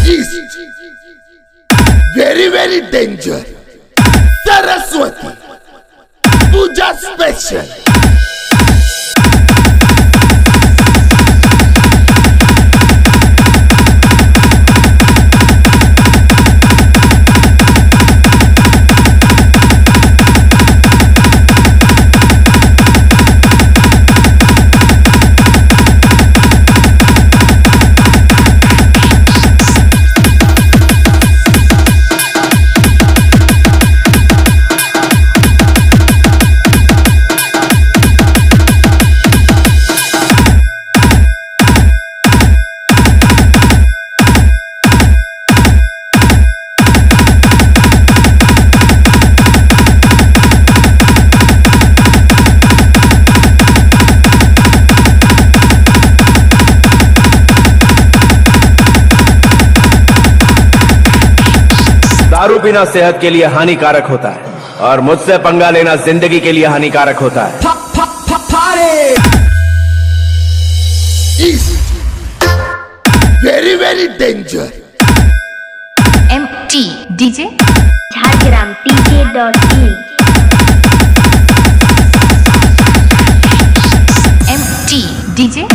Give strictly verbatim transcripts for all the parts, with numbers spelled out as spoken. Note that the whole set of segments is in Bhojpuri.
is very very danger. Saraswati Puja special. दारू पीना सेहत के लिए हानिकारक होता है और मुझसे पंगा लेना जिंदगी के लिए हानिकारक होता है। Is very very danger. M T D J Jhargram T J dot in. M T D J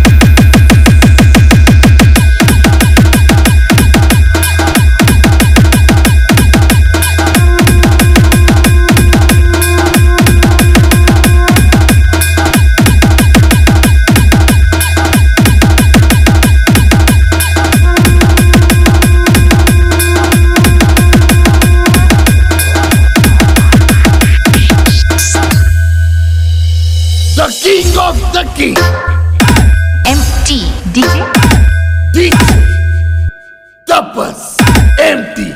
The king of the king. M T D J D J Tapas M T.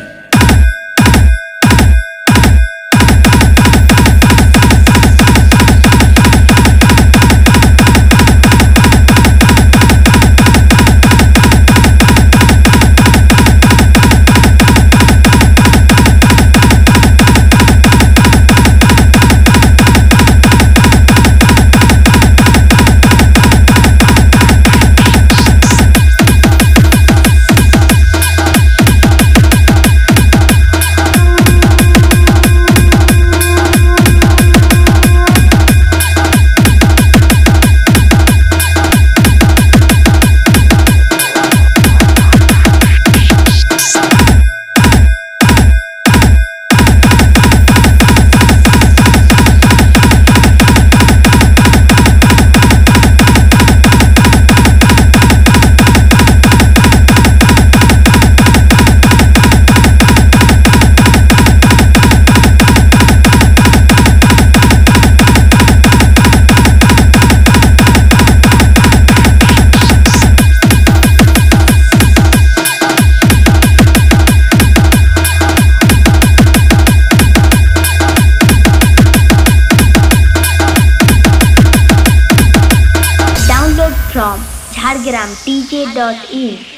From Jhargram T J dot in.